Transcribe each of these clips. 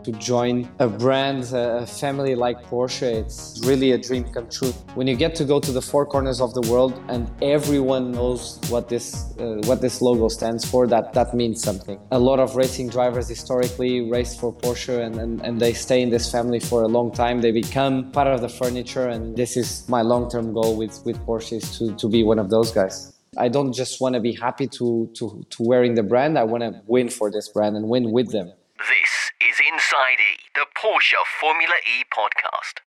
to join a brand, a family like Porsche. It's really a dream come true. When you get to go to the four corners of the world and everyone knows what this logo stands for, that means something. A lot of racing drivers historically raced for Porsche and they stay in this family for a long time. They become part of the furniture, and this is my long-term goal with Porsche, is to be one of those guys. I don't just want to be happy to wearing the brand. I want to win for this brand and win with them. This is Inside E, the Porsche Formula E podcast.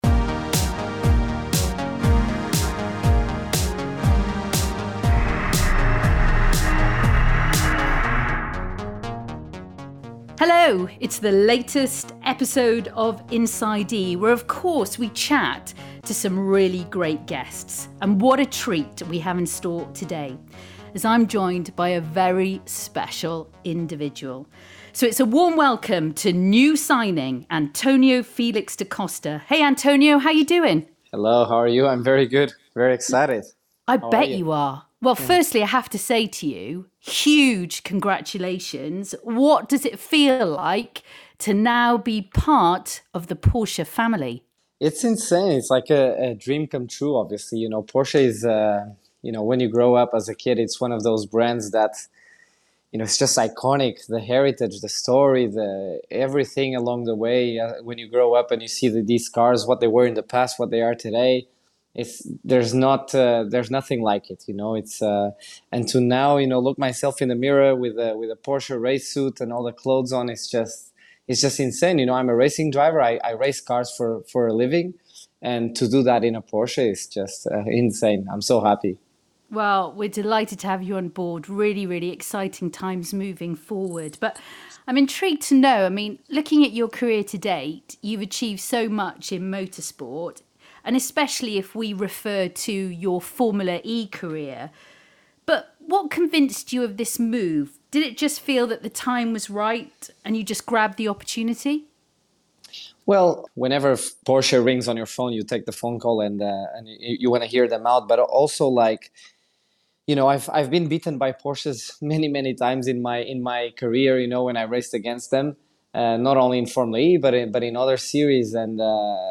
Hello, it's the latest episode of Inside E, where of course we chat to some really great guests. And what a treat we have in store today, as I'm joined by a very special individual. So it's a warm welcome to new signing, Antonio Felix da Costa. Hey Antonio, how you doing? Hello, how are you? I'm very good, very excited. I bet you are. Well, firstly, I have to say to you, huge congratulations. What does it feel like to now be part of the Porsche family? It's insane. It's like a dream come true, obviously. You know, Porsche is, when you grow up as a kid, it's one of those brands that, it's just iconic. The heritage, the story, the everything along the way. When you grow up and you see these cars, what they were in the past, what they are today, there's nothing like it. It's and to now, look myself in the mirror with a Porsche race suit and all the clothes on. It's just insane. I'm a racing driver. I race cars for a living, and to do that in a Porsche is just insane. I'm so happy. Well, we're delighted to have you on board. Really, really exciting times moving forward. But I'm intrigued to know, looking at your career to date, you've achieved so much in motorsport, and especially if we refer to your Formula E career. But what convinced you of this move? Did it just feel that the time was right and you just grabbed the opportunity? Well, whenever Porsche rings on your phone, you take the phone call and you want to hear them out. But also, I've been beaten by Porsches many, many times in my career. When I raced against them, not only in Formula E but in other series. And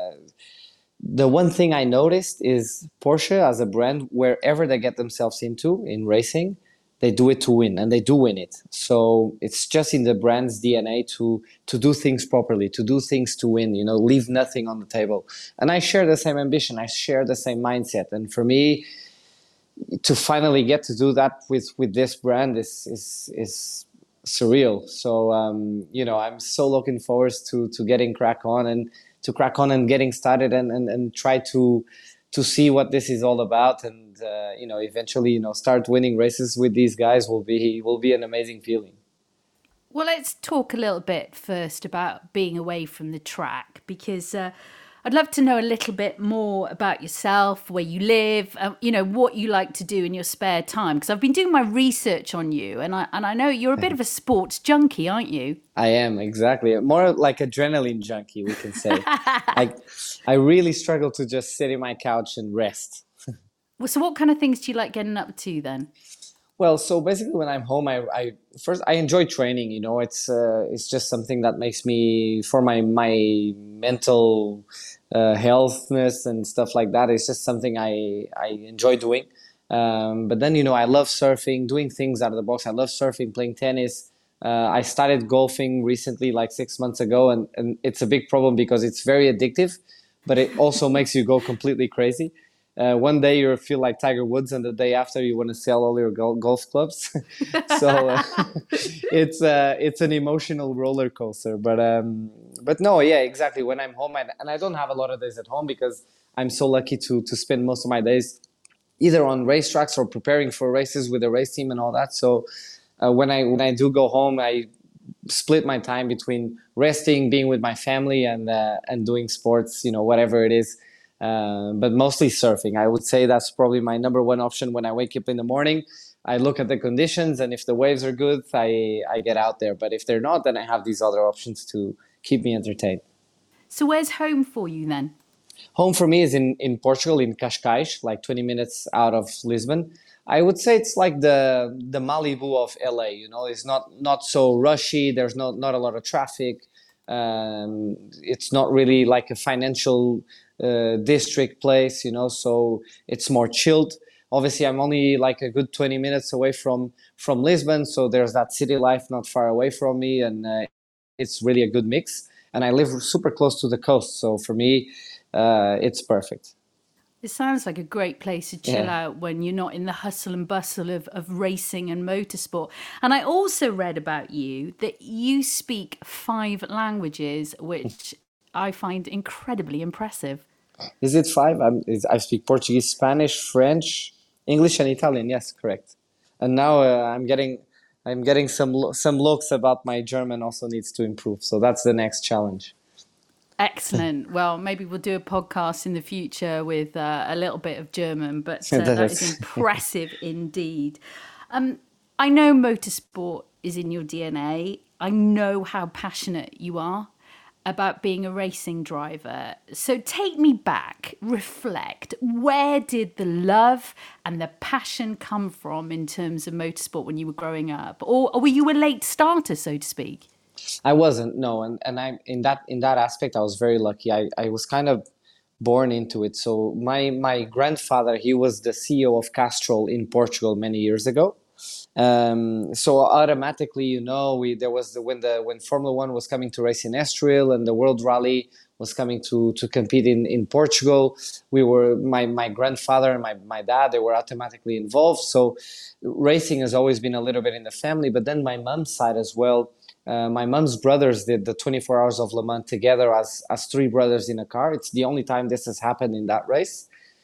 the one thing I noticed is Porsche as a brand, wherever they get themselves into in racing, they do it to win, and they do win it. So it's just in the brand's DNA to do things properly, to do things to win, leave nothing on the table. And I share the same ambition. I share the same mindset. And for me, to finally get to do that with this brand is surreal. So, I'm so looking forward to getting crack on and getting started and try to see what this is all about, and eventually start winning races with these guys will be an amazing feeling. Well, let's talk a little bit first about being away from the track, because I'd love to know a little bit more about yourself, where you live, what you like to do in your spare time. Because I've been doing my research on you, and I know you're a bit of a sports junkie, aren't you? I am, exactly. More like adrenaline junkie, we can say. I really struggle to just sit in my couch and rest. Well, so what kind of things do you like getting up to then? Well, so basically when I'm home, I enjoy training. It's just something that makes me, for my mental healthness and stuff like that. It's just something I enjoy doing. But then, I love surfing, doing things out of the box. I love surfing, playing tennis. I started golfing recently, like 6 months ago, and it's a big problem because it's very addictive, but it also makes you go completely crazy. One day you feel like Tiger Woods, and the day after you want to sell all your golf clubs. So it's an emotional roller coaster. But no, yeah, exactly. When I'm home, and I don't have a lot of days at home because I'm so lucky to spend most of my days either on racetracks or preparing for races with the race team and all that. So when I do go home, I split my time between resting, being with my family, and doing sports, whatever it is. But mostly surfing. I would say that's probably my number one option when I wake up in the morning. I look at the conditions, and if the waves are good, I get out there. But if they're not, then I have these other options to keep me entertained. So where's home for you then? Home for me is in Portugal, in Cascais, like 20 minutes out of Lisbon. I would say it's like the Malibu of LA. It's not so rushy. There's not a lot of traffic. It's not really like a financial district place, so it's more chilled. Obviously, I'm only like a good 20 minutes away from Lisbon, so there's that city life not far away from me, and it's really a good mix. And I live super close to the coast, so for me, it's perfect. It sounds like a great place to chill Yeah. out when you're not in the hustle and bustle of racing and motorsport. And I also read about you that you speak 5 languages, which I find incredibly impressive. Is it five? I speak Portuguese, Spanish, French, English, and Italian. Yes, correct. And now I'm getting some looks about my German also needs to improve. So that's the next challenge. Excellent. Well, maybe we'll do a podcast in the future with a little bit of German, but that is That's impressive indeed. I know motorsport is in your DNA. I know how passionate you are about being a racing driver. So take me back, reflect. Where did the love and the passion come from in terms of motorsport when you were growing up? Or were you a late starter, so to speak? I wasn't, no, and I in that aspect I was very lucky. I was kind of born into it. So my grandfather, he was the CEO of Castrol in Portugal many years ago. So automatically, we there was when Formula One was coming to race in Estoril and the World Rally was coming to compete in Portugal. We were my grandfather and my dad, they were automatically involved. So racing has always been a little bit in the family. But then my mom's side as well. My mom's brothers did the 24 Hours of Le Mans together as three brothers in a car. It's the only time this has happened in that race.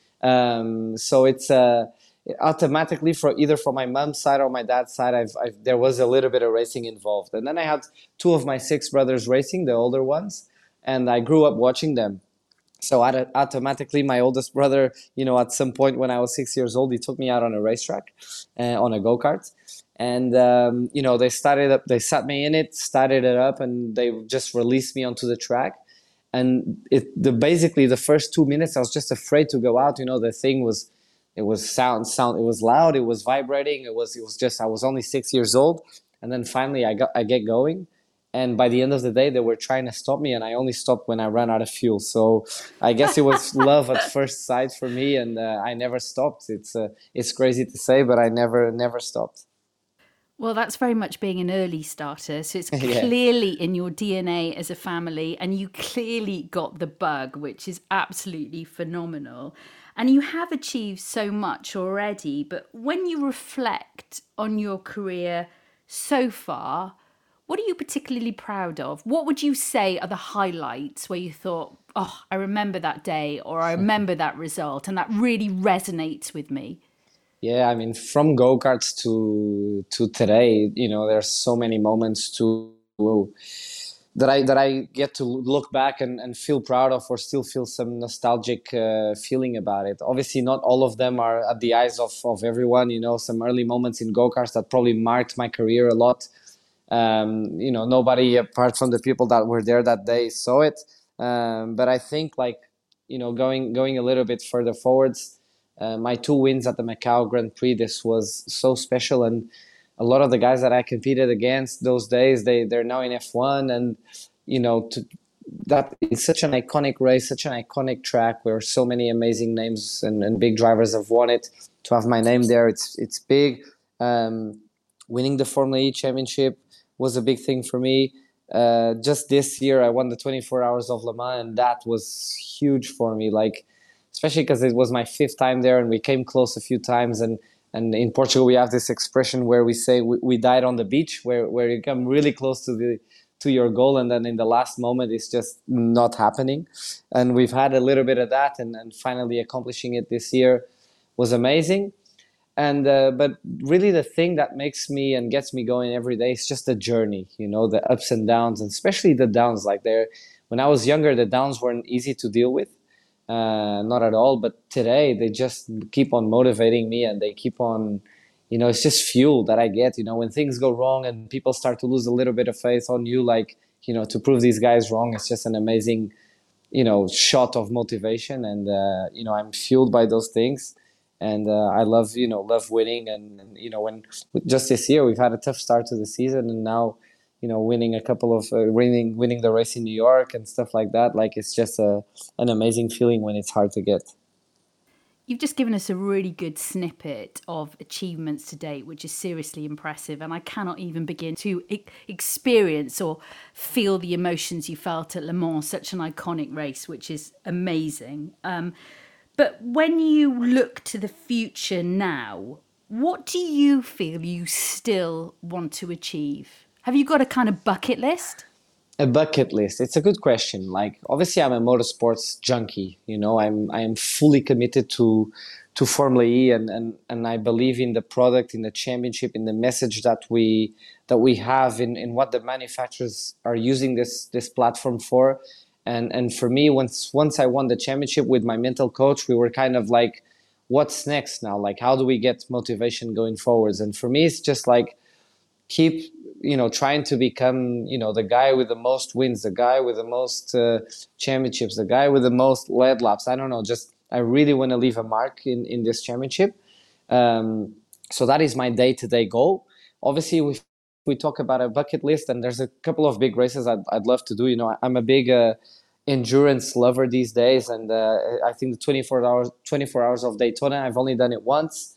So it's automatically for either from my mom's side or my dad's side, there was a little bit of racing involved. And then I had two of my six brothers racing, the older ones, and I grew up watching them. So automatically, my oldest brother, at some point when I was 6 years old, he took me out on a racetrack, on a go-kart. And, they started up, they sat me in it, started it up, and they just released me onto the track. And basically the first 2 minutes, I was just afraid to go out. The thing was, it was it was loud, it was vibrating, it was just, I was only 6 years old. And then finally I get going. And by the end of the day, they were trying to stop me, and I only stopped when I ran out of fuel. So I guess it was love at first sight for me, and I never stopped. It's crazy to say, but I never stopped. Well, that's very much being an early starter. So it's Yeah. clearly in your DNA as a family, and you clearly got the bug, which is absolutely phenomenal. And you have achieved so much already. But when you reflect on your career so far, what are you particularly proud of? What would you say are the highlights where you thought, oh, I remember that day or I remember that result and that really resonates with me? Yeah, I mean, from go-karts to today, there's so many moments that I get to look back and feel proud of, or still feel some nostalgic feeling about it. Obviously, not all of them are at the eyes of everyone. Some early moments in go-karts that probably marked my career a lot. Nobody apart from the people that were there that day saw it. But I think, like, going a little bit further forwards, my two wins at the Macau Grand Prix, this was so special. And a lot of the guys that I competed against those days, they're now in F1. And that is such an iconic race, such an iconic track where so many amazing names and big drivers have won it. To have my name there, it's big. Winning the Formula E championship was a big thing for me. Just this year, I won the 24 Hours of Le Mans, and that was huge for me. Like, especially because it was my fifth time there, and we came close a few times. And in Portugal, we have this expression where we say we died on the beach, where you come really close to your goal, and then in the last moment, it's just not happening. And we've had a little bit of that, and finally accomplishing it this year was amazing. And but really, the thing that makes me and gets me going every day is just the journey. The ups and downs, and especially the downs. Like, when I was younger, the downs weren't easy to deal with, not at all. But today, they just keep on motivating me, and they keep on. It's just fuel that I get. When things go wrong and people start to lose a little bit of faith on you, like, to prove these guys wrong, it's just an amazing, shot of motivation. And I'm fueled by those things. And I love winning. And when just this year we've had a tough start to the season, and now winning a couple of winning the race in New York and stuff like that. Like it's just an amazing feeling when it's hard to get. You've just given us a really good snippet of achievements to date, which is seriously impressive. And I cannot even begin to experience or feel the emotions you felt at Le Mans, such an iconic race, which is amazing. But when you look to the future now, what do you feel you still want to achieve? Have you got a kind of bucket list? A bucket list. It's a good question. Like obviously I'm a motorsports junkie, I'm fully committed to Formula E, and I believe in the product, in the championship, in the message that we have in what the manufacturers are using this platform for. And for me, once I won the championship with my mental coach, we were kind of like, what's next now? Like how do we get motivation going forwards? And for me it's just like keep trying to become the guy with the most wins, the guy with the most championships, the guy with the most lead laps. I don't know, just I really want to leave a mark in this championship. So that is my day-to-day goal. Obviously we talk about a bucket list, and there's a couple of big races I'd love to do. I'm a big endurance lover these days, and I think the 24 hours of Daytona, I've only done it once.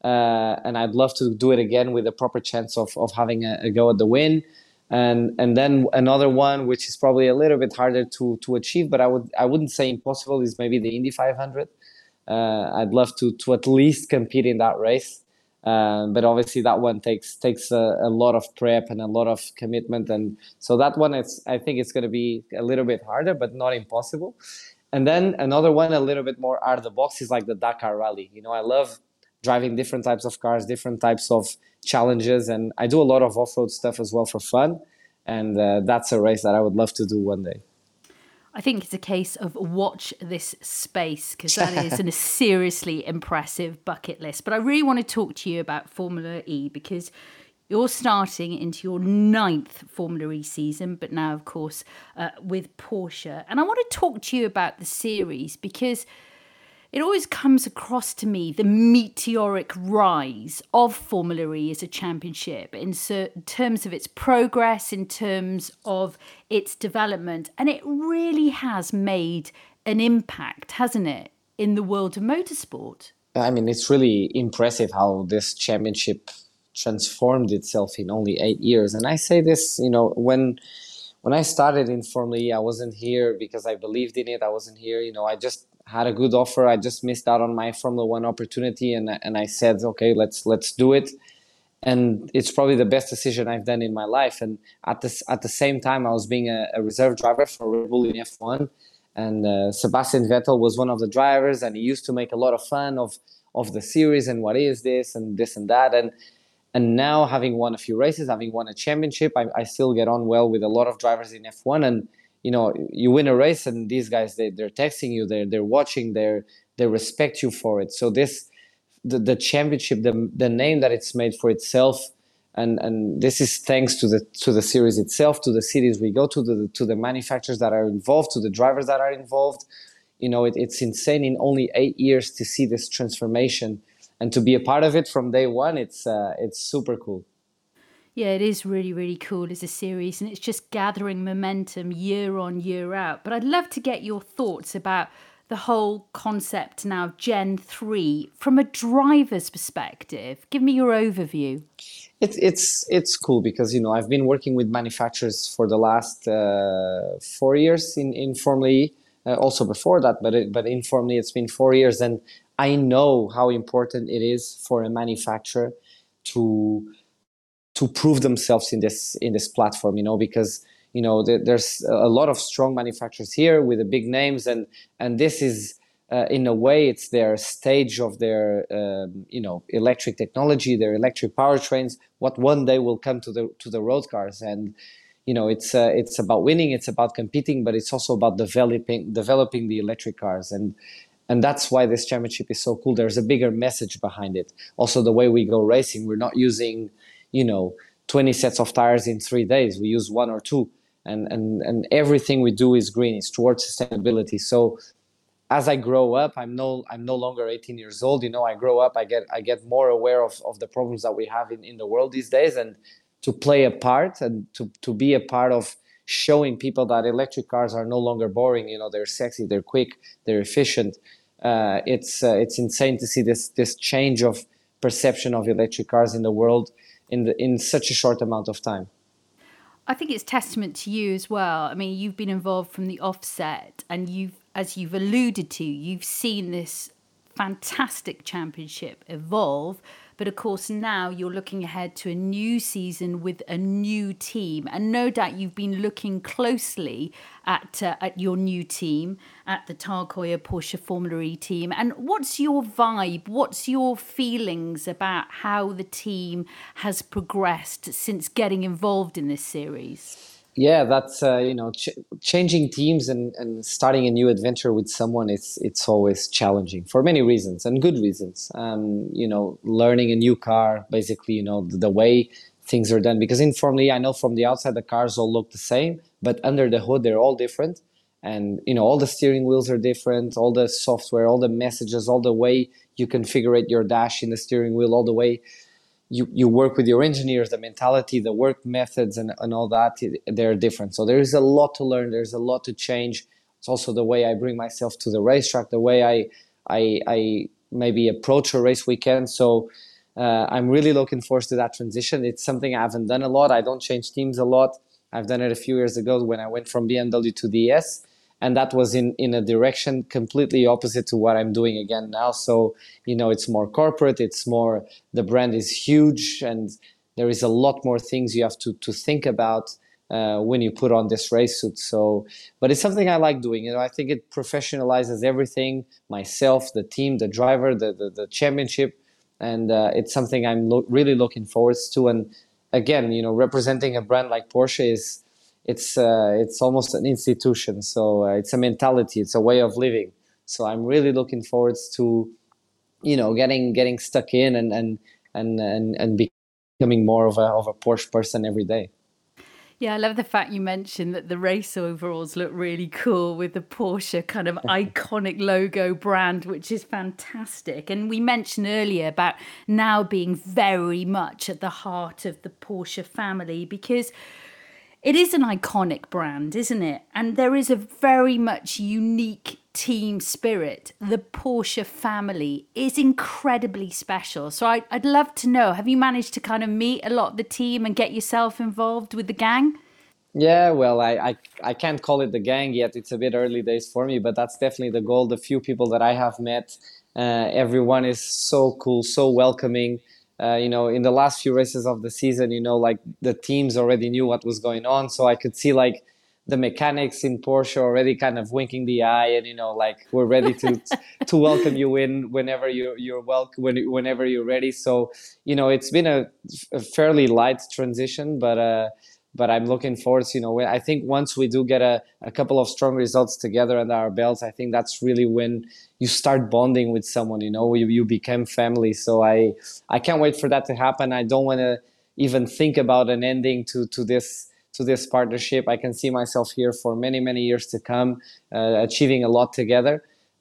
And I'd love to do it again with a proper chance of having a go at the win. And then another one, which is probably a little bit harder to achieve, but I wouldn't say impossible, is maybe the Indy 500. I'd love to at least compete in that race. But obviously that one takes a lot of prep and a lot of commitment. And so that one, I think it's going to be a little bit harder, but not impossible. And then another one, a little bit more out of the box, is like the Dakar Rally. I love driving different types of cars, different types of challenges. And I do a lot of off-road stuff as well for fun. And that's a race that I would love to do one day. I think it's a case of watch this space, because that is a seriously impressive bucket list. But I really want to talk to you about Formula E, because you're starting into your 9th Formula E season, but now, of course, with Porsche. And I want to talk to you about the series, because it always comes across to me the meteoric rise of Formula E as a championship in terms of its progress, in terms of its development. And it really has made an impact, hasn't it, in the world of motorsport? I mean, it's really impressive how this championship transformed itself in only 8 years. And I say this, when I started in Formula E, I wasn't here because I believed in it. I wasn't here, I just had a good offer. I just missed out on my Formula One opportunity, and I said, okay, let's do it. And it's probably the best decision I've done in my life. And at the same time, I was being a reserve driver for Red Bull in F1, and Sebastian Vettel was one of the drivers, and he used to make a lot of fun of the series and what is this and that. And now, having won a few races, having won a championship, I still get on well with a lot of drivers in F1. And you win a race, and these guys they're texting you, they're watching, they respect you for it. So the championship, the name that it's made for itself, and this is thanks to the series itself, to the cities we go to the manufacturers that are involved, to the drivers that are involved. It's insane in only 8 years to see this transformation and to be a part of it from day one. It's super cool. Yeah, it is really, really cool as a series, and it's just gathering momentum year on, year out. But I'd love to get your thoughts about the whole concept now of Gen 3 from a driver's perspective. Give me your overview. It's cool because, I've been working with manufacturers for the last 4 years in Formula E, also before that, but in Formula E it's been 4 years, and I know how important it is for a manufacturer to prove themselves in this platform, because there's a lot of strong manufacturers here with the big names, and this is in a way it's their stage of their electric technology, their electric powertrains, what one day will come to the road cars. And it's about winning, it's about competing, but it's also about developing the electric cars, and that's why this championship is so cool. There's a bigger message behind it. Also, the way we go racing, we're not using 20 sets of tires in 3 days. We use 1 or 2, and everything we do is green. It's towards sustainability. So as I grow up, I'm no longer 18 years old. I grow up, I get more aware of the problems that we have in the world these days, and to play a part and to be a part of showing people that electric cars are no longer boring. They're sexy, they're quick, they're efficient. It's insane to see this change of perception of electric cars in the world in such a short amount of time. I think it's testament to you as well. I mean, you've been involved from the offset, and as you've alluded to, you've seen this fantastic championship evolve. But of course, now you're looking ahead to a new season with a new team. And no doubt you've been looking closely at your new team, at the Tag Heuer Porsche Formula E team. And what's your vibe? What's your feelings about how the team has progressed since getting involved in this series? Yeah, that's changing teams and starting a new adventure with someone. It's always challenging for many reasons and good reasons. Learning a new car, basically, the way things are done. Because in Formula E, I know from the outside the cars all look the same, but under the hood they're all different. And all the steering wheels are different, all the software, all the messages, all the way you configure your dash in the steering wheel, all the way you work with your engineers, the mentality, the work methods, and all that, they're different. So there is a lot to learn. There's a lot to change. It's also the way I bring myself to the racetrack, the way I maybe approach a race weekend. So I'm really looking forward to that transition. It's something I haven't done a lot. I don't change teams a lot. I've done it a few years ago when I went from BMW to DS. And that was in a direction completely opposite to what I'm doing again now. So, it's more corporate, the brand is huge, and there is a lot more things you have to think about when you put on this race suit. So, but it's something I like doing. I think it professionalizes everything, myself, the team, the driver, the championship. And it's something I'm really looking forward to. And again, representing a brand like Porsche it's almost an institution. So it's a mentality, it's a way of living. So I'm really looking forward to, getting stuck in and becoming more of a Porsche person every day. Yeah, I love the fact you mentioned that the race overalls look really cool with the Porsche kind of iconic logo brand, which is fantastic. And we mentioned earlier about now being very much at the heart of the Porsche family, because it is an iconic brand, isn't it? And there is a very much unique team spirit. The Porsche family is incredibly special. So I'd love to know, have you managed to kind of meet a lot of the team and get yourself involved with the gang? Yeah, well, I can't call it the gang yet. It's a bit early days for me, but that's definitely the goal. The few people that I have met, everyone is so cool, so welcoming. In the last few races of the season, like the teams already knew what was going on. So I could see like the mechanics in Porsche already kind of winking the eye and, like we're ready to welcome you in whenever you're welcome, whenever you're ready. So, it's been a fairly light transition, but I'm looking forward to, I think once we do get a couple of strong results together under our belts, I think that's really when you start bonding with someone, you become family. So I can't wait for that to happen. I don't want to even think about an ending to this partnership. I can see myself here for many, many years to come, achieving a lot together.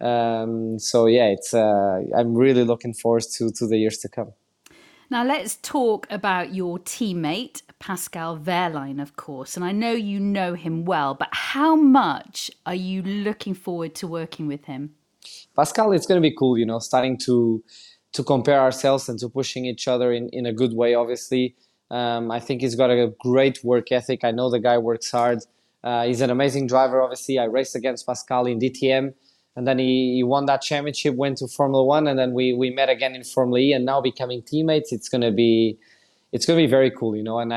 So yeah, I'm really looking forward to the years to come. Now let's talk about your teammate, Pascal Wehrlein, of course. And I know you know him well, but how much are you looking forward to working with him? Pascal, it's going to be cool, starting to compare ourselves and to pushing each other in a good way, obviously. I think he's got a great work ethic. I know the guy works hard. He's an amazing driver, obviously. I raced against Pascal in DTM. And then he won that championship, went to Formula One, and then we met again in Formula E, and now becoming teammates. It's gonna be very cool, And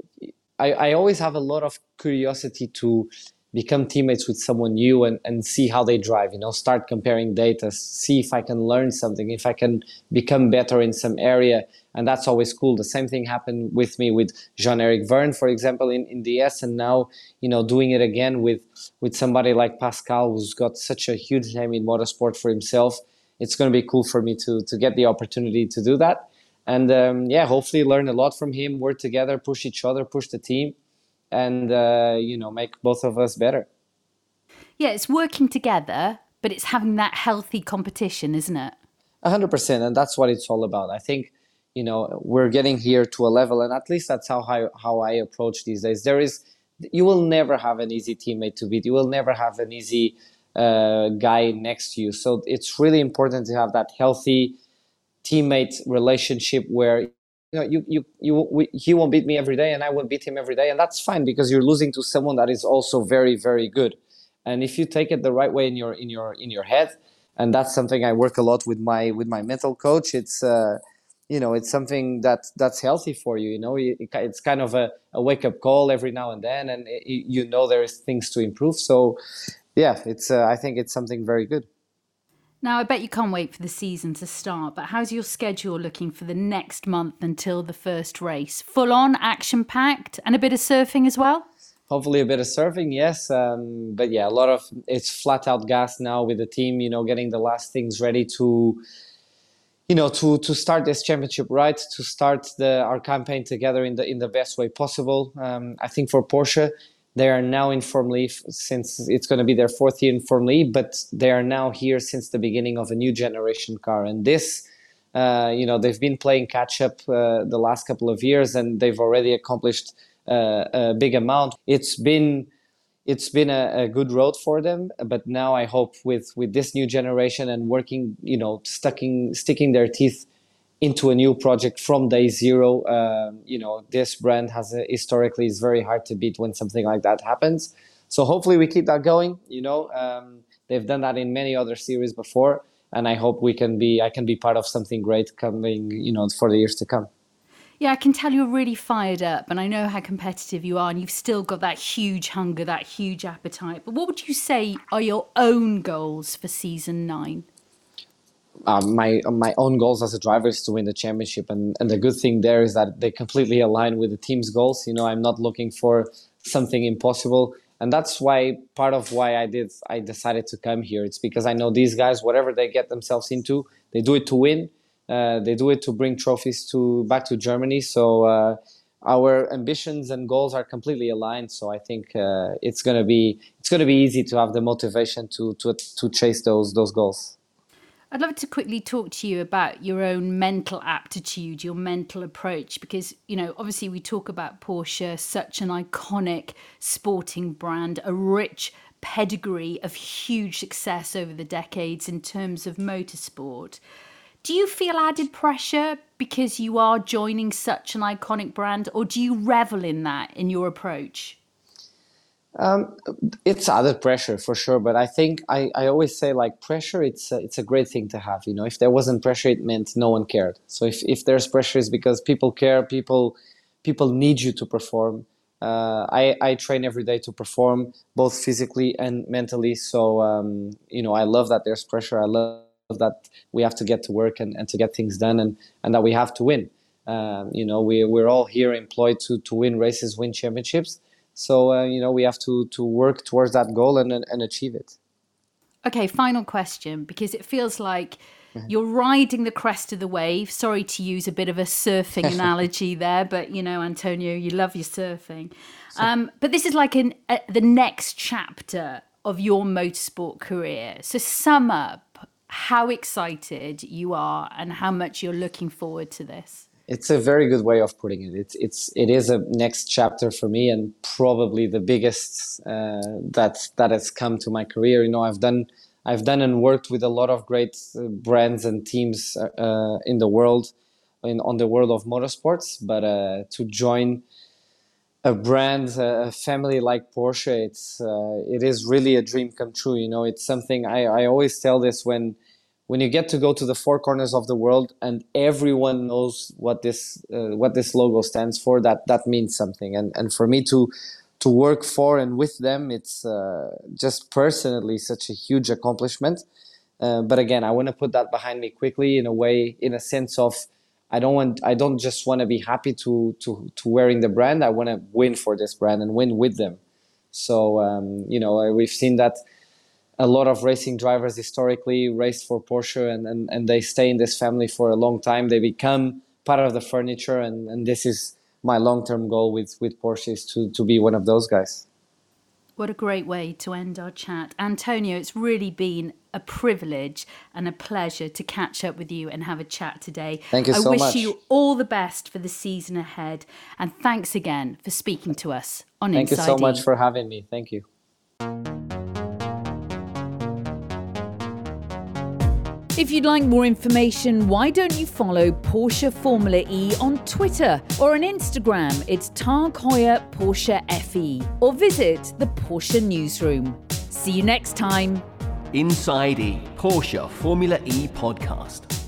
I always have a lot of curiosity to become teammates with someone new and see how they drive. Start comparing data, see if I can learn something, if I can become better in some area, and that's always cool. The same thing happened with me with Jean-Eric Vergne, for example, in DS, and now doing it again with somebody like Pascal, who's got such a huge name in motorsport for himself. It's going to be cool for me to get the opportunity to do that, and hopefully learn a lot from him, work together, push each other, push the team, and make both of us better. Yeah, it's working together, but it's having that healthy competition, isn't it? 100%, and that's what it's all about. I think we're getting here to a level, and at least that's how I approach these days. You will never have an easy teammate to beat. You will never have an easy guy next to you. So it's really important to have that healthy teammate relationship where he won't beat me every day and I won't beat him every day, and that's fine because you're losing to someone that is also very, very good. And if you take it the right way in your head, and that's something I work a lot with my mental coach. It's something that's healthy for you. It's kind of a wake up call every now and then, and there is things to improve. So yeah, it's I think it's something very good. Now, I bet you can't wait for the season to start, but how's your schedule looking for the next month until the first race? Full on, action packed, and a bit of surfing as well? Hopefully a bit of surfing, yes. But yeah, it's flat out gas now with the team, getting the last things ready to start this championship right, to start our campaign together in the best way possible. I think for Porsche, they are now in Formula E since it's going to be their fourth year in Formula E, but they are now here since the beginning of a new generation car. And this, they've been playing catch up the last couple of years, and they've already accomplished a big amount. It's been a good road for them, but now I hope with this new generation and working, sticking their teeth into a new project from day zero. This brand historically is very hard to beat when something like that happens. So hopefully we keep that going. They've done that in many other series before, and I hope I can be part of something great coming, for the years to come. Yeah, I can tell you're really fired up, and I know how competitive you are, and you've still got that huge hunger, that huge appetite. But what would you say are your own goals for season 9? My own goals as a driver is to win the championship, and the good thing there is that they completely align with the team's goals. I'm not looking for something impossible, and that's why part of why I decided to come here. It's because I know these guys, whatever they get themselves into, they do it to win. They do it to bring trophies back to Germany. So our ambitions and goals are completely aligned. So I think it's gonna be easy to have the motivation to chase those goals. I'd love to quickly talk to you about your own mental aptitude, your mental approach, because, obviously we talk about Porsche, such an iconic sporting brand, a rich pedigree of huge success over the decades in terms of motorsport. Do you feel added pressure because you are joining such an iconic brand, or do you revel in that in your approach? It's added pressure for sure, but I think I always say pressure. It's a great thing to have. If there wasn't pressure, it meant no one cared. So if there's pressure, it's because people care. People need you to perform. I train every day to perform, both physically and mentally. So I love that there's pressure. I love that we have to get to work and to get things done, and that we have to win. We're all here employed to win races, win championships. So, we have to work towards that goal and achieve it. Okay, final question, because it feels like you're riding the crest of the wave. Sorry to use a bit of a surfing analogy there, but, Antonio, you love your surfing. But this is like the next chapter of your motorsport career. So sum up how excited you are and how much you're looking forward to this. It's a very good way of putting it. It is a next chapter for me, and probably the biggest that has come to my career. I've done and worked with a lot of great brands and teams in the world, on the world of motorsports. But to join a brand, a family like Porsche, it is really a dream come true. It's something I always tell this when you get to go to the four corners of the world and everyone knows what this logo stands for, that means something. And for me to work for and with them, it's just personally such a huge accomplishment. But again, I want to put that behind me quickly in a sense of I don't just want to be happy to wearing the brand. I want to win for this brand and win with them. So we've seen that a lot of racing drivers historically raced for Porsche and they stay in this family for a long time. They become part of the furniture, and this is my long-term goal with Porsche, is to be one of those guys. What a great way to end our chat. Antonio, it's really been a privilege and a pleasure to catch up with you and have a chat today. Thank you so much. I wish you all the best for the season ahead. And thanks again for speaking to us on Thank Inside you so E. much for having me. Thank you. If you'd like more information, why don't you follow Porsche Formula E on Twitter or on Instagram? It's Tag Heuer Porsche FE, or visit the Porsche newsroom. See you next time. Inside E, Porsche Formula E podcast.